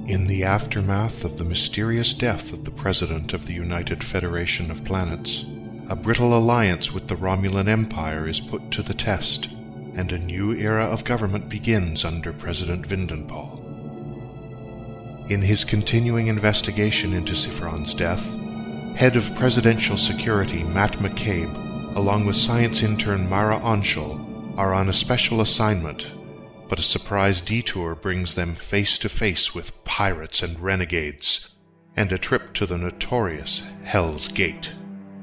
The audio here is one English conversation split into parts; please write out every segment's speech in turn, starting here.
In the aftermath of the mysterious death of the President of the United Federation of Planets, a brittle alliance with the Romulan Empire is put to the test, and a new era of government begins under President Vindenpaul. In his continuing investigation into Siffron's death, head of Presidential Security Matt McCabe, along with science intern Mara Anshul, are on a special assignment, but a surprise detour brings them face to face with pirates and renegades, and a trip to the notorious Hell's Gate.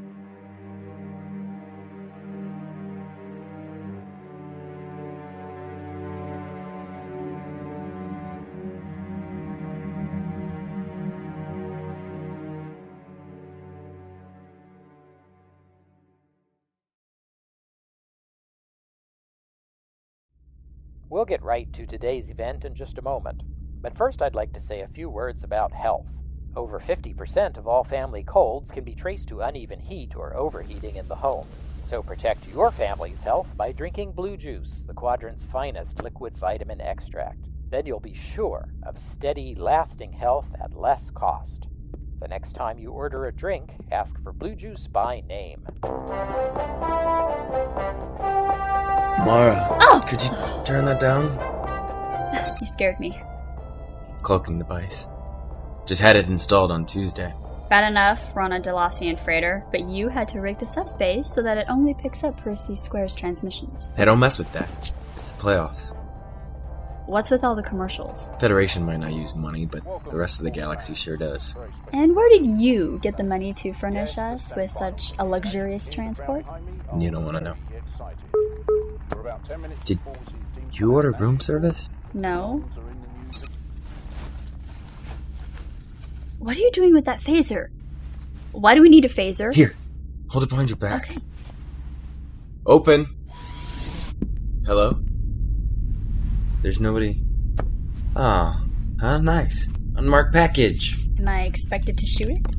We'll get right to today's event in just a moment, but first I'd like to say a few words about health. Over 50% of all family colds can be traced to uneven heat or overheating in the home, so protect your family's health by drinking Blue Juice, the Quadrant's finest liquid vitamin extract. Then you'll be sure of steady, lasting health at less cost. The next time you order a drink, ask for Blue Juice by name. Mara, Oh! Could you turn that down? You scared me. Cloaking device. Just had it installed on Tuesday. Bad enough, we're on a Delassian freighter, but you had to rig the subspace so that it only picks up Percy Square's transmissions. Hey, don't mess with that. It's the playoffs. What's with all the commercials? Federation might not use money, but the rest of the galaxy sure does. And where did you get the money to furnish us with such a luxurious transport? You don't want to know. Did you order room service? No. What are you doing with that phaser? Why do we need a phaser? Here, hold it behind your back. Okay. Open. Hello? There's nobody. Ah, how nice. Unmarked package. Am I expected to shoot it?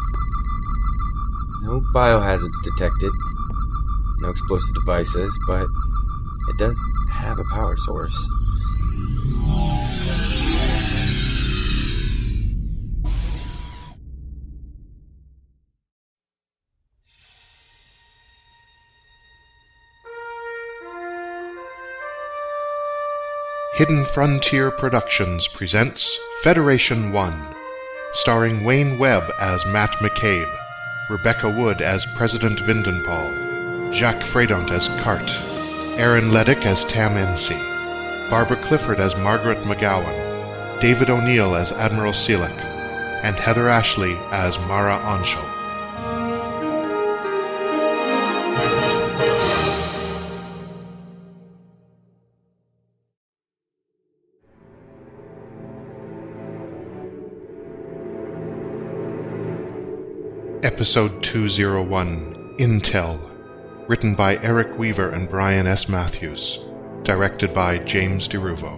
No biohazards detected. No explosive devices, but it does have a power source. Hidden Frontier Productions presents Federation 1, starring Wayne Webb as Matt McCabe, Rebecca Wood as President Vindenpaul, Jacques Fredont as Cart, Aaron Leddick as Tam Ensi, Barbara Clifford as Margaret McGowan, David O'Neill as Admiral Selek, and Heather Ashley as Mara Anshul. Episode 201, Intel, written by Eric Weaver and Brian S. Matthews, directed by James DeRuvo.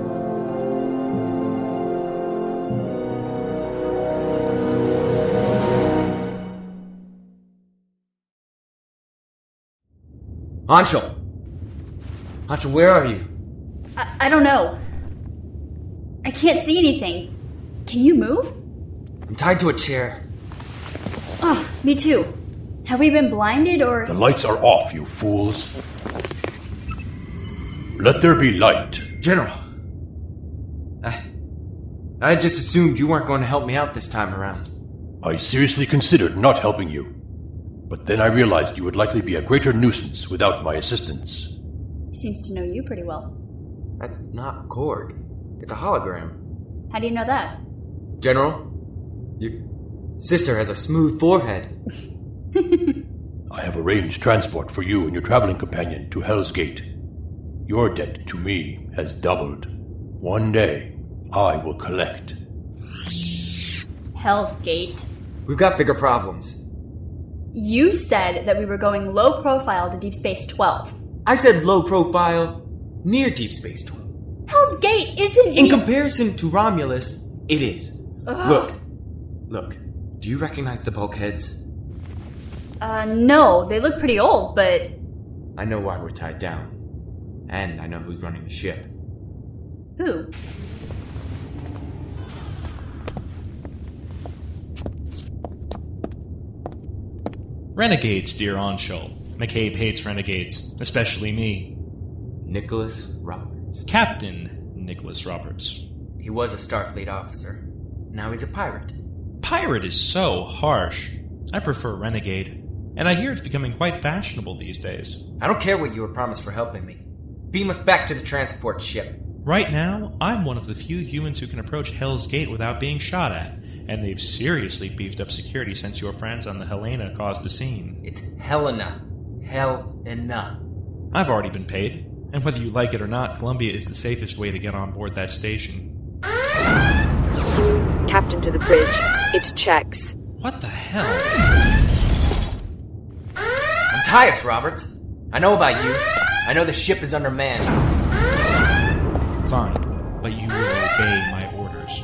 Anshul! Anshul, where are you? I don't know. I can't see anything. Can you move? I'm tied to a chair. Oh, me too. Have we been blinded or... The lights are off, you fools. Let there be light. General! I just assumed you weren't going to help me out this time around. I seriously considered not helping you. But then I realized you would likely be a greater nuisance without my assistance. He seems to know you pretty well. That's not Korg. It's a hologram. How do you know that? General, your sister has a smooth forehead. I have arranged transport for you and your traveling companion to Hell's Gate. Your debt to me has doubled. One day, I will collect. Hell's Gate. We've got bigger problems. You said that we were going low profile to Deep Space 12. I said low profile, near Deep Space 12. Hell's Gate isn't... In comparison to Romulus, it is. Ugh. Look. Do you recognize the bulkheads? No. They look pretty old, but... I know why we're tied down. And I know who's running the ship. Who? Renegades, dear Anshul. McCabe hates renegades, especially me. Nicholas Roberts. Captain Nicholas Roberts. He was a Starfleet officer. Now he's a pirate. Pirate is so harsh. I prefer renegade. And I hear it's becoming quite fashionable these days. I don't care what you were promised for helping me. Beam us back to the transport ship. Right now, I'm one of the few humans who can approach Hell's Gate without being shot at, and they've seriously beefed up security since your friends on the Helena caused the scene. It's Helena. Helena. I've already been paid, and whether you like it or not, Columbia is the safest way to get on board that station. Captain to the bridge. It's checks. What the hell? Untie us, Roberts. I know about you. I know the ship is undermanned. Fine, but you will obey my orders.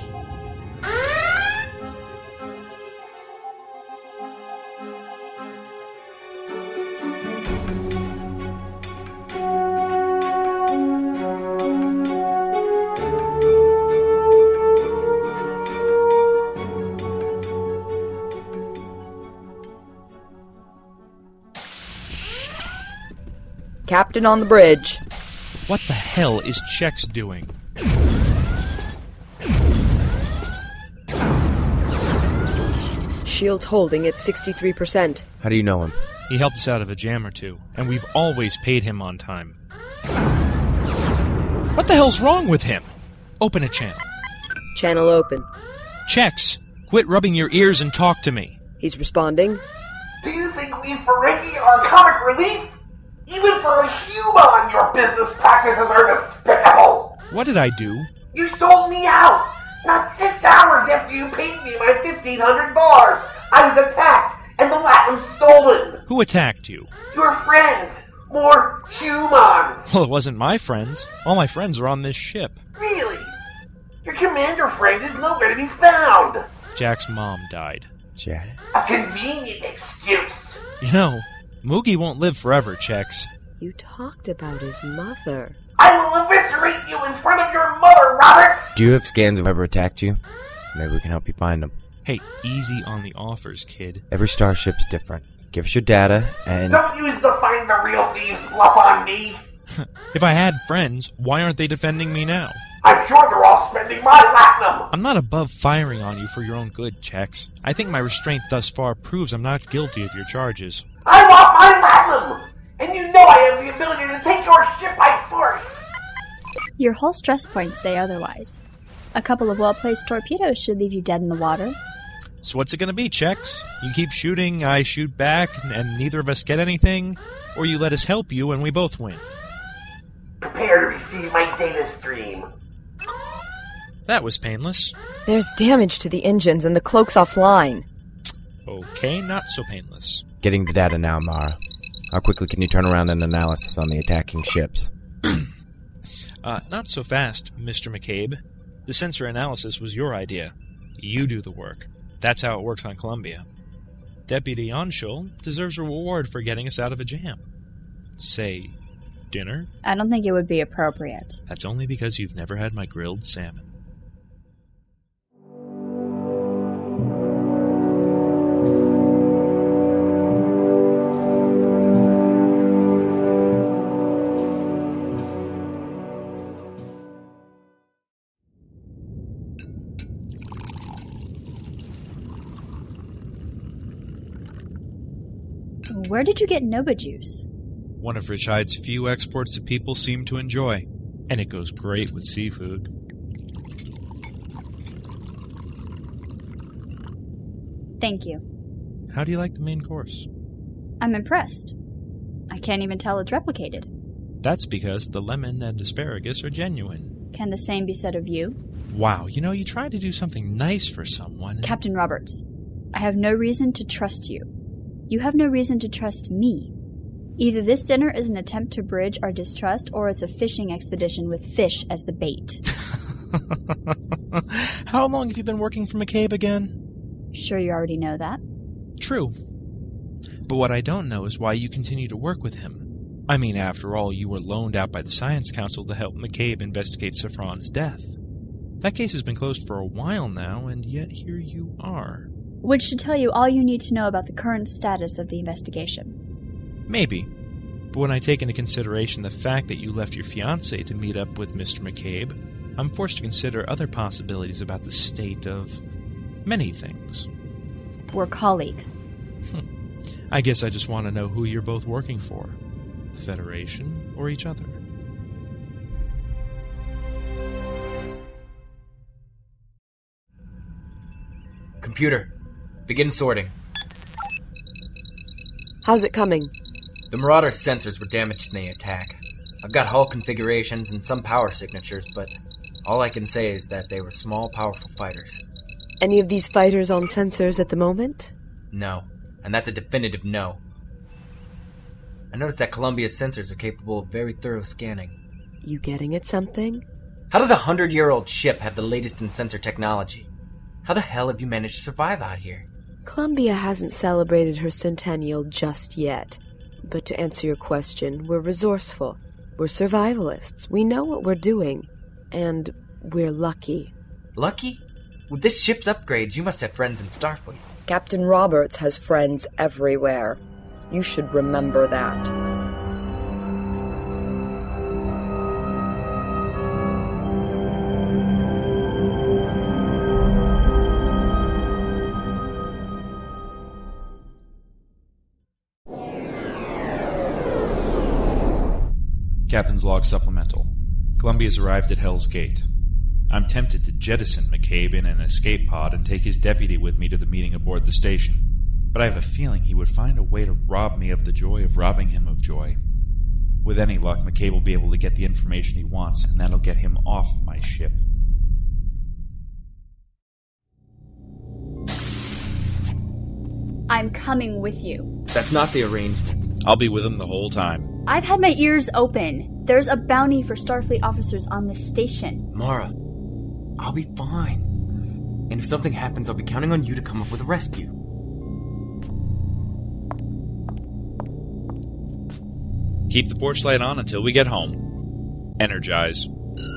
Captain on the bridge. What the hell is Chex doing? Shield's holding at 63%. How do you know him? He helped us out of a jam or two, and we've always paid him on time. What the hell's wrong with him? Open a channel. Channel open. Chex, quit rubbing your ears and talk to me. He's responding. Do you think we Ferengi are comic relief? Even for a human, your business practices are despicable! What did I do? You sold me out! Not 6 hours after you paid me my 1,500 bars! I was attacked, and the Latinum stolen! Who attacked you? Your friends! More humans! Well, it wasn't my friends. All my friends are on this ship. Really? Your commander friend is nowhere to be found! Jack's mom died. Jack? A convenient excuse! You know, Moogie won't live forever, Chex. You talked about his mother. I will eviscerate you in front of your mother, Roberts! Do you have scans of whoever attacked you? Maybe we can help you find them. Hey, easy on the offers, kid. Every starship's different. Give us your data, and... Don't use the find the real thieves bluff on me! If I had friends, why aren't they defending me now? I'm sure they're all spending my latinum! I'm not above firing on you for your own good, Chex. I think my restraint thus far proves I'm not guilty of your charges. I want my latinum! And you know I have the ability to take your ship by force! Your whole stress points say otherwise. A couple of well-placed torpedoes should leave you dead in the water. So what's it gonna be, Chex? You keep shooting, I shoot back, and neither of us get anything? Or you let us help you and we both win? Prepare to receive my data stream. That was painless. There's damage to the engines and the cloak's offline. Okay, not so painless. Getting the data now, Mara. How quickly can you turn around an analysis on the attacking ships? Not so fast, Mr. McCabe. The sensor analysis was your idea. You do the work. That's how it works on Columbia. Deputy Anshul deserves a reward for getting us out of a jam. Say, dinner? I don't think it would be appropriate. That's only because you've never had my grilled salmon. Where did you get Nova Juice? One of Rich Hyde's few exports that people seem to enjoy. And it goes great with seafood. Thank you. How do you like the main course? I'm impressed. I can't even tell it's replicated. That's because the lemon and asparagus are genuine. Can the same be said of you? Wow, you know, you tried to do something nice for someone. Captain Roberts, I have no reason to trust you. You have no reason to trust me. Either this dinner is an attempt to bridge our distrust, or it's a fishing expedition with fish as the bait. How long have you been working for McCabe again? Sure you already know that? True. But what I don't know is why you continue to work with him. I mean, after all, you were loaned out by the Science Council to help McCabe investigate Saffron's death. That case has been closed for a while now, and yet here you are. which should tell you all you need to know about the current status of the investigation. Maybe. But when I take into consideration the fact that you left your fiancé to meet up with Mr. McCabe, I'm forced to consider other possibilities about the state of many things. We're colleagues. I guess I just want to know who you're both working for. The Federation or each other. Computer, begin sorting. How's it coming? The Marauder sensors were damaged in the attack. I've got hull configurations and some power signatures, but all I can say is that they were small, powerful fighters. Any of these fighters on sensors at the moment? No, and that's a definitive no. I noticed that Columbia's sensors are capable of very thorough scanning. You getting at something? How does a 100-year-old ship have the latest in sensor technology? How the hell have you managed to survive out here? Columbia hasn't celebrated her centennial just yet. But to answer your question, we're resourceful. We're survivalists. We know what we're doing. And we're lucky. Lucky? With this ship's upgrades, you must have friends in Starfleet. Captain Roberts has friends everywhere. You should remember that. Captain's Log Supplemental. Columbia's arrived at Hell's Gate. I'm tempted to jettison McCabe in an escape pod and take his deputy with me to the meeting aboard the station. But I have a feeling he would find a way to rob me of the joy of robbing him of joy. With any luck, McCabe will be able to get the information he wants, and that'll get him off my ship. I'm coming with you. That's not the arrangement. I'll be with him the whole time. I've had my ears open. There's a bounty for Starfleet officers on this station. Mara, I'll be fine. And if something happens, I'll be counting on you to come up with a rescue. Keep the porch light on until we get home. Energize.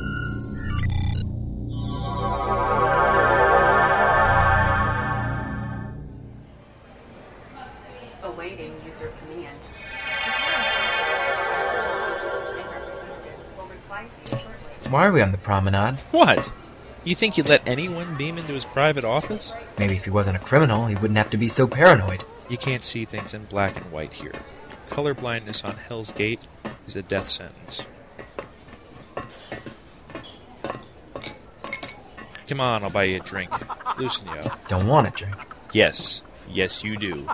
Awaiting user command. Will reply to you shortly. Why are we on the promenade? What? You think you'd let anyone beam into his private office? Maybe if he wasn't a criminal, he wouldn't have to be so paranoid. You can't see things in black and white here. Color blindness on Hell's Gate is a death sentence. Come on, I'll buy you a drink. Loosen you up. Don't want a drink. Yes. Yes, you do.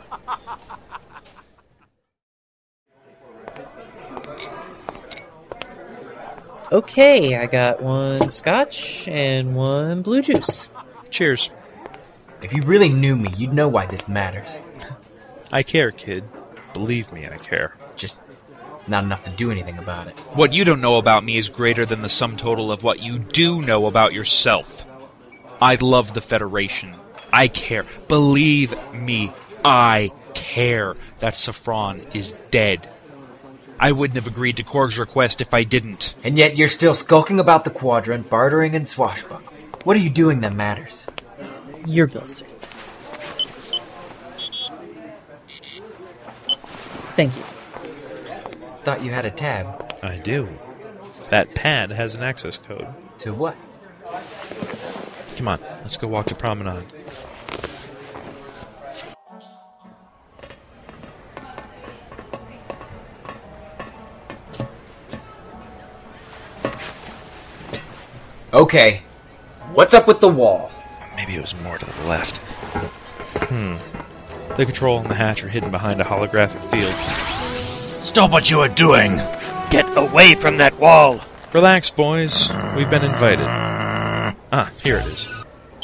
Okay, I got one scotch and one blue juice. Cheers. If you really knew me, you'd know why this matters. I care, kid. Believe me, I care. Just not enough to do anything about it. What you don't know about me is greater than the sum total of what you do know about yourself. I love the Federation. I care. Believe me, I care that Saffron is dead. I wouldn't have agreed to Korg's request if I didn't. And yet you're still skulking about the Quadrant, bartering and swashbuckling. What are you doing that matters? Your bill, sir. Thank you. Thought you had a tab. I do. That pad has an access code. To what? Come on, let's go walk the promenade. Okay. What's up with the wall? Maybe it was more to the left. The control and the hatch are hidden behind a holographic field. Stop what you are doing! Get away from that wall! Relax, boys. We've been invited. Ah, here it is.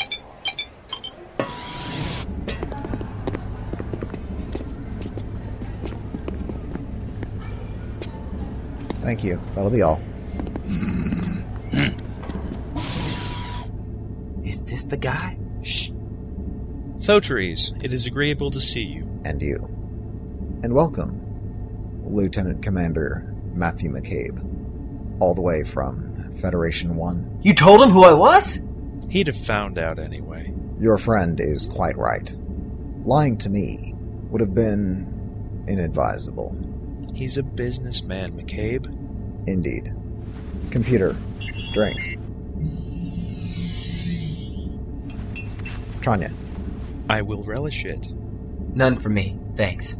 Thank you. That'll be all. Is this the guy? Shh. Thoteres, it is agreeable to see you. And you. And welcome, Lieutenant Commander Matthew McCabe. All the way from Federation 1. You told him who I was? He'd have found out anyway. Your friend is quite right. Lying to me would have been inadvisable. He's a businessman, McCabe. Indeed. Computer, drinks. Tranya. I will relish it. None for me, thanks.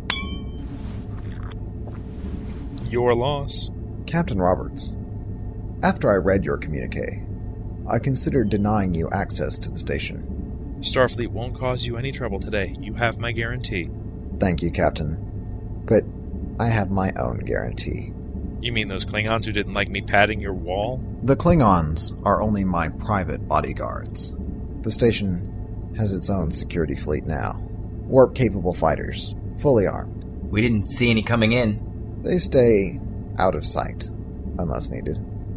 Your loss. Captain Roberts, after I read your communique, I considered denying you access to the station. Starfleet won't cause you any trouble today. You have my guarantee. Thank you, Captain. But I have my own guarantee. You mean those Klingons who didn't like me padding your wall? The Klingons are only my private bodyguards. The station has its own security fleet now. Warp-capable fighters, fully armed. We didn't see any coming in. They stay out of sight, unless needed.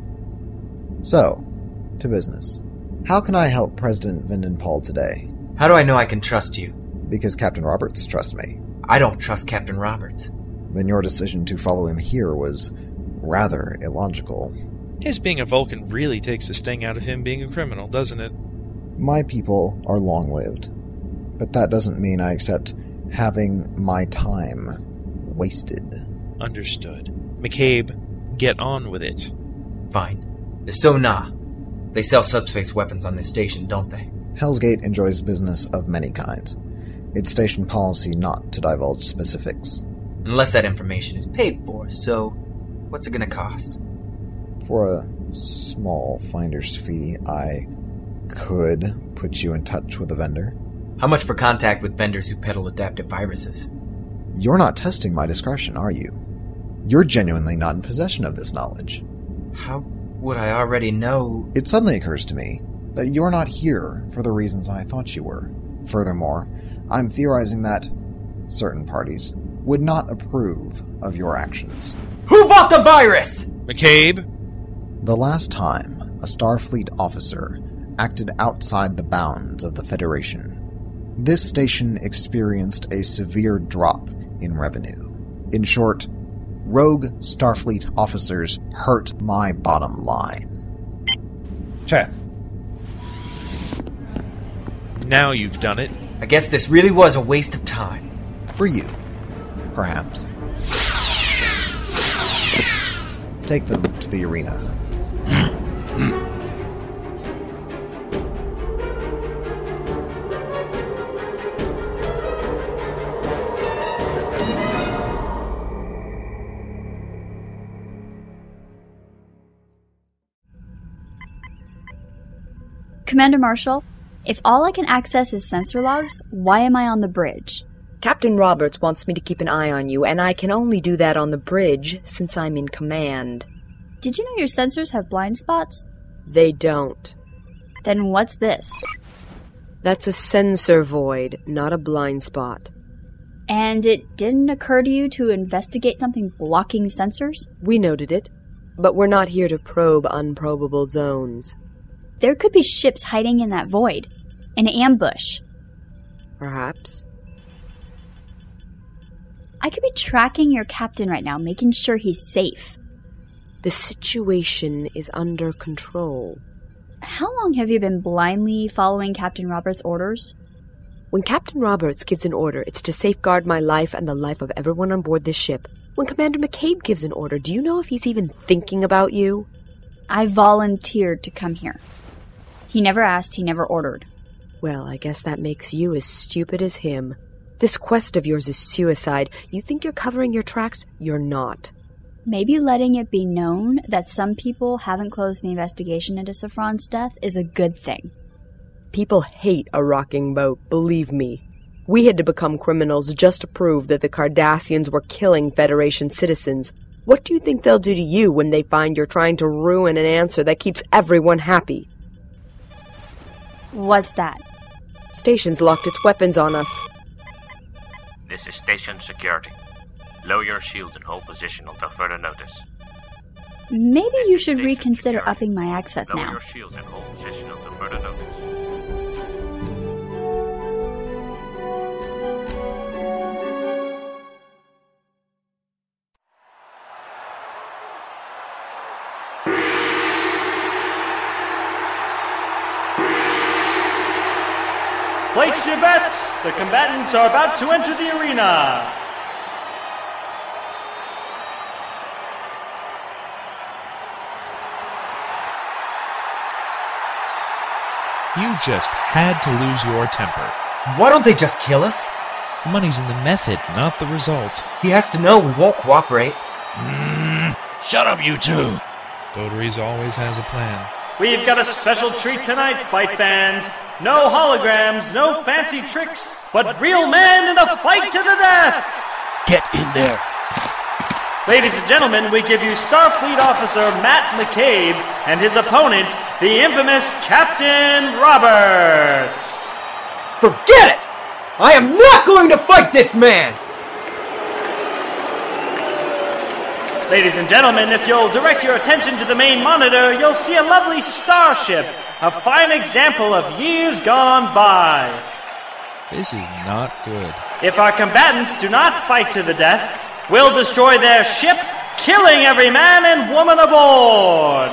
So, to business. How can I help President Vindenpal today? How do I know I can trust you? Because Captain Roberts trusts me. I don't trust Captain Roberts. Then your decision to follow him here was rather illogical. His being a Vulcan really takes the sting out of him being a criminal, doesn't it? My people are long-lived, but that doesn't mean I accept having my time wasted. Understood. McCabe, get on with it. Fine. The Son'a. They sell subspace weapons on this station, don't they? Hell's Gate enjoys business of many kinds. It's station policy not to divulge specifics. Unless that information is paid for, so what's it gonna cost? For a small finder's fee, I could put you in touch with a vendor. How much for contact with vendors who peddle adaptive viruses? You're not testing my discretion, are you? You're genuinely not in possession of this knowledge. How would I already know? It suddenly occurs to me that you're not here for the reasons I thought you were. Furthermore, I'm theorizing that certain parties would not approve of your actions. Who bought the virus? McCabe? The last time a Starfleet officer acted outside the bounds of the Federation, this station experienced a severe drop in revenue. In short, rogue Starfleet officers hurt my bottom line. Check. Now you've done it. I guess this really was a waste of time. For you, perhaps. Take them to the arena. Commander Marshall, if all I can access is sensor logs, why am I on the bridge? Captain Roberts wants me to keep an eye on you, and I can only do that on the bridge since I'm in command. Did you know your sensors have blind spots? They don't. Then what's this? That's a sensor void, not a blind spot. And it didn't occur to you to investigate something blocking sensors? We noted it, but we're not here to probe unprobable zones. There could be ships hiding in that void. An ambush. Perhaps. I could be tracking your captain right now, making sure he's safe. The situation is under control. How long have you been blindly following Captain Roberts' orders? When Captain Roberts gives an order, it's to safeguard my life and the life of everyone on board this ship. When Commander McCabe gives an order, do you know if he's even thinking about you? I volunteered to come here. He never asked, he never ordered. Well, I guess that makes you as stupid as him. This quest of yours is suicide. You think you're covering your tracks? You're not. Maybe letting it be known that some people haven't closed the investigation into Saffron's death is a good thing. People hate a rocking boat, believe me. We had to become criminals just to prove that the Cardassians were killing Federation citizens. What do you think they'll do to you when they find you're trying to ruin an answer that keeps everyone happy? What's that? Station's locked its weapons on us. This is station security. Lower your shields and hold position until further notice. Maybe you should reconsider upping my access Lower now. your shields and hold position until further notice. Place your bets! The combatants are about to enter the arena! You just had to lose your temper. Why don't they just kill us? The money's in the method, not the result. He has to know we won't cooperate. Shut up, you two! Votaries always has a plan. We've got a special treat tonight, fight fans. No holograms, no fancy tricks, but real men in a fight to the death! Get in there. Ladies and gentlemen, we give you Starfleet Officer Matt McCabe and his opponent, the infamous Captain Roberts. Forget it! I am not going to fight this man! Ladies and gentlemen, if you'll direct your attention to the main monitor, you'll see a lovely starship, a fine example of years gone by. This is not good. If our combatants do not fight to the death, we'll destroy their ship, killing every man and woman aboard.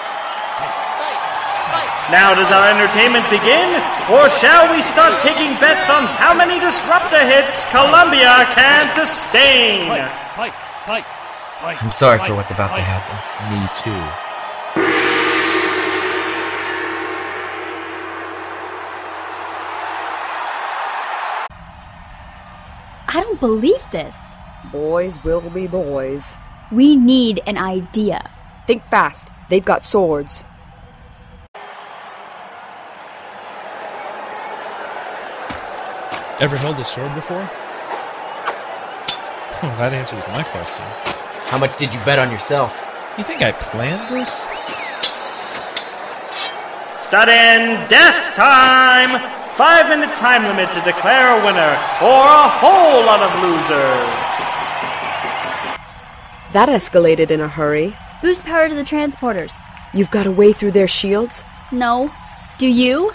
Now does our entertainment begin, or shall we start taking bets on how many disruptor hits Columbia can sustain? Fight. I'm sorry for what's about to happen. Me too. I don't believe this. Boys will be boys. We need an idea. Think fast. They've got swords. Ever held a sword before? Oh, that answers my question. How much did you bet on yourself? You think I planned this? Sudden death time! 5-minute time limit to declare a winner, or a whole lot of losers. That escalated in a hurry. Boost power to the transporters. You've got a way through their shields? No. Do you?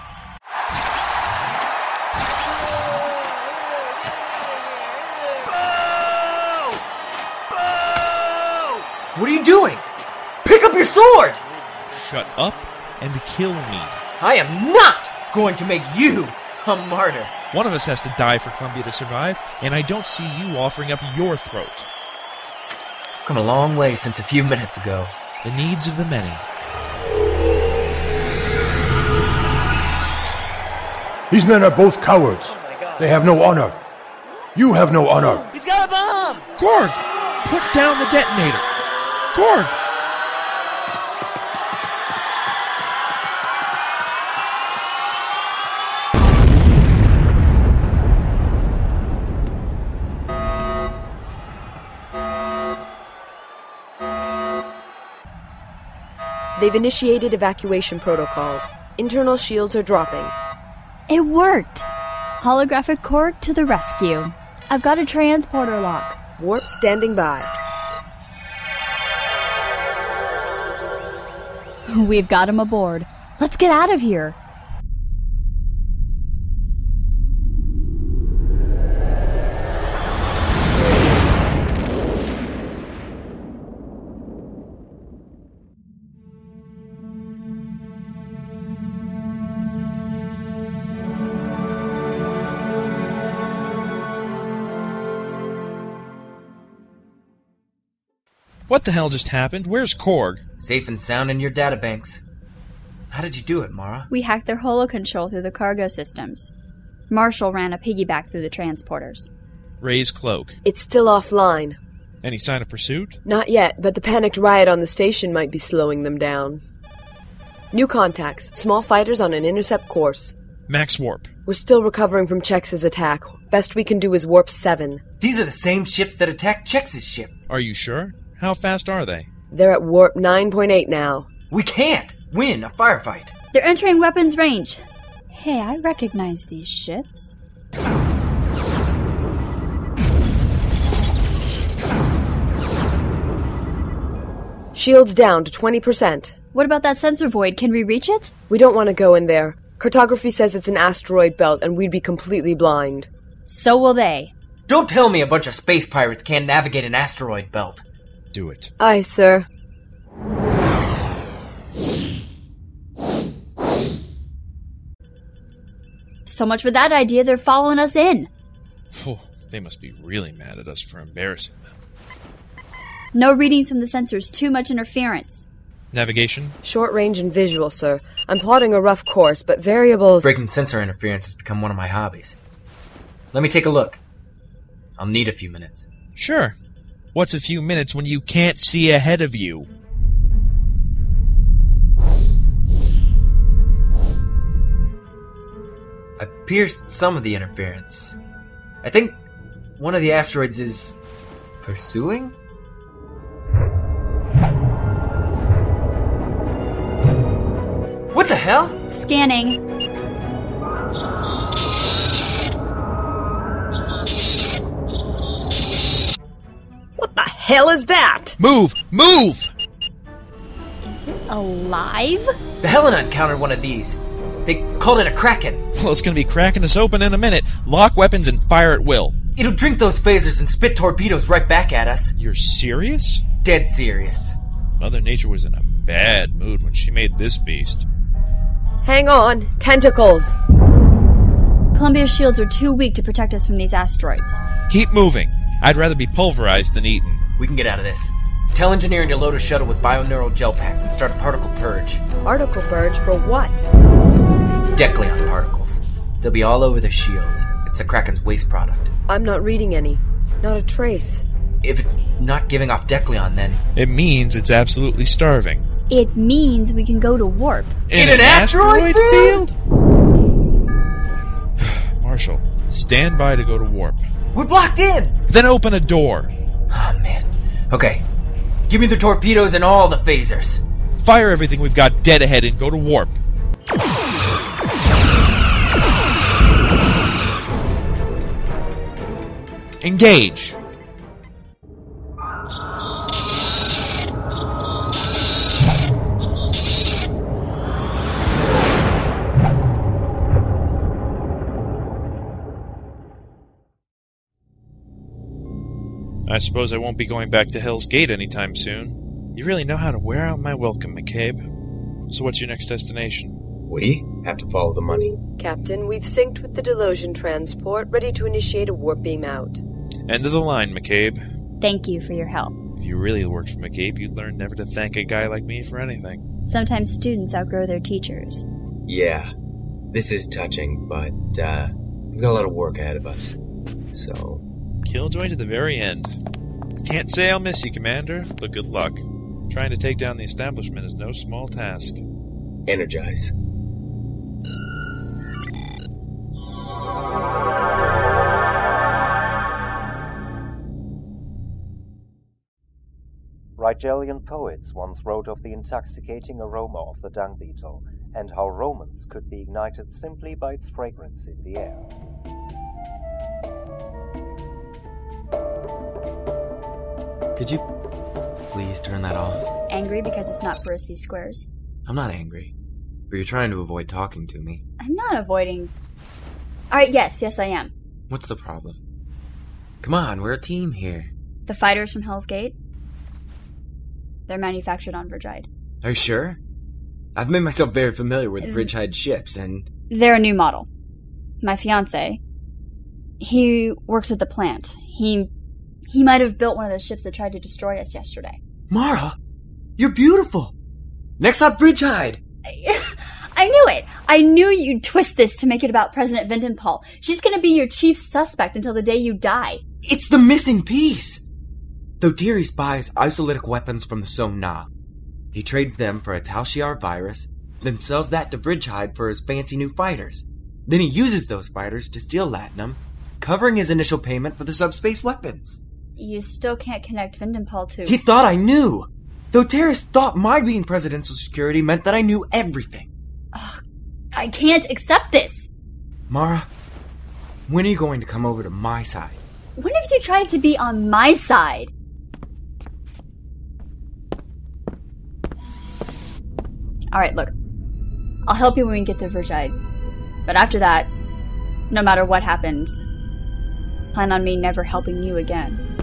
What are you doing? Pick up your sword! Shut up and kill me. I am not going to make you a martyr. One of us has to die for Columbia to survive, and I don't see you offering up your throat. I've come a long way since a few minutes ago. The needs of the many. These men are both cowards. They have no honor. You have no honor. He's got a bomb! Gorg! Put down the detonator! Gorg! They've initiated evacuation protocols. Internal shields are dropping. It worked! Holographic Korg to the rescue. I've got a transporter lock. Warp standing by. We've got him aboard. Let's get out of here. What the hell just happened? Where's Korg? Safe and sound in your databanks. How did you do it, Mara? We hacked their holo-control through the cargo systems. Marshall ran a piggyback through the transporters. Ray's cloak. It's still offline. Any sign of pursuit? Not yet, but the panicked riot on the station might be slowing them down. New contacts. Small fighters on an intercept course. Max warp. We're still recovering from Chex's attack. Best we can do is warp 7. These are the same ships that attacked Chex's ship. Are you sure? How fast are they? They're at warp 9.8 now. We can't win a firefight. They're entering weapons range. Hey, I recognize these ships. Shields down to 20%. What about that sensor void? Can we reach it? We don't want to go in there. Cartography says it's an asteroid belt and we'd be completely blind. So will they. Don't tell me a bunch of space pirates can't navigate an asteroid belt. Do it. Aye, sir. So much for that idea, they're following us in. Oh, they must be really mad at us for embarrassing them. No readings from the sensors, too much interference. Navigation? Short range and visual, sir. I'm plotting a rough course, but variables... Breaking sensor interference has become one of my hobbies. Let me take a look. I'll need a few minutes. Sure. What's a few minutes when you can't see ahead of you? I've pierced some of the interference. I think one of the asteroids is... pursuing? What the hell? Scanning. What the hell is that? Move! Move! Is it alive? The Helena encountered one of these. They called it a Kraken. Well, it's gonna be cracking us open in a minute. Lock weapons and fire at will. It'll drink those phasers and spit torpedoes right back at us. You're serious? Dead serious. Mother Nature was in a bad mood when she made this beast. Hang on. Tentacles. Columbia's shields are too weak to protect us from these asteroids. Keep moving. I'd rather be pulverized than eaten. We can get out of this. Tell engineering to load a shuttle with bioneural gel packs and start a particle purge. Particle purge for what? Decleon particles. They'll be all over the shields. It's the Kraken's waste product. I'm not reading any. Not a trace. If it's not giving off Decleon, then... It means it's absolutely starving. It means we can go to warp. In an asteroid field? Marshall, stand by to go to warp. We're blocked in! Then open a door. Oh, man. Okay. Give me the torpedoes and all the phasers. Fire everything we've got dead ahead and go to warp. Engage. I suppose I won't be going back to Hell's Gate anytime soon. You really know how to wear out my welcome, McCabe. So what's your next destination? We have to follow the money. Captain, we've synced with the Delosian transport, ready to initiate a warp beam out. End of the line, McCabe. Thank you for your help. If you really worked for McCabe, you'd learn never to thank a guy like me for anything. Sometimes students outgrow their teachers. Yeah, this is touching, but we've got a lot of work ahead of us. So... Killjoy to the very end. Can't say I'll miss you, Commander, but good luck. Trying to take down the establishment is no small task. Energize. Rigelian poets once wrote of the intoxicating aroma of the dung beetle, and how romance could be ignited simply by its fragrance in the air. Could you please turn that off? Angry because it's not for C squares. I'm not angry, but you're trying to avoid talking to me. I'm not avoiding... Alright, yes, I am. What's the problem? Come on, we're a team here. The fighters from Hell's Gate? They're manufactured on Virgide. Are you sure? I've made myself very familiar with Virgide ships, and... They're a new model. My fiancé, he works at the plant. He might have built one of those ships that tried to destroy us yesterday. Mara, you're beautiful. Next stop, Bridgehide. I knew it. I knew you'd twist this to make it about President Vindenpal. She's going to be your chief suspect until the day you die. It's the missing piece. Thotiris buys isolytic weapons from the Somna. He trades them for a Tal Shiar virus, then sells that to Bridgehide for his fancy new fighters. Then he uses those fighters to steal Latinum, covering his initial payment for the subspace weapons. You still can't connect Vindenpal to... He thought I knew! Thotiris thought my being presidential security meant that I knew everything. Ugh, I can't accept this! Mara, when are you going to come over to my side? When have you tried to be on my side? Alright, look. I'll help you when we get to Virgide. But after that, no matter what happens, plan on me never helping you again.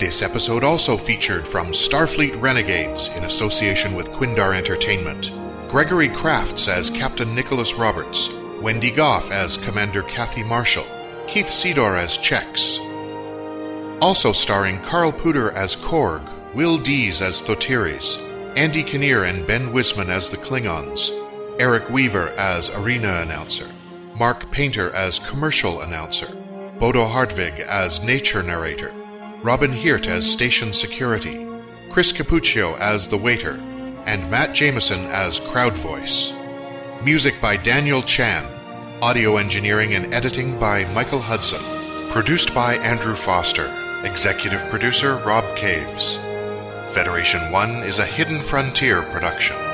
This episode also featured from Starfleet Renegades in association with Quindar Entertainment, Gregory Crafts as Captain Nicholas Roberts, Wendy Goff as Commander Kathy Marshall, Keith Sidor as Chex. Also starring Carl Puder as Korg, Will Dees as Thotiris, Andy Kinnear and Ben Wisman as the Klingons, Eric Weaver as arena announcer, Mark Painter as commercial announcer, Bodo Hartvig as nature narrator, Robin Hirt as station security, Chris Capuccio as the waiter, and Matt Jameson as crowd voice. Music by Daniel Chan. Audio engineering and editing by Michael Hudson. Produced by Andrew Foster. Executive producer Rob Caves. Federation 1 is a Hidden Frontier production.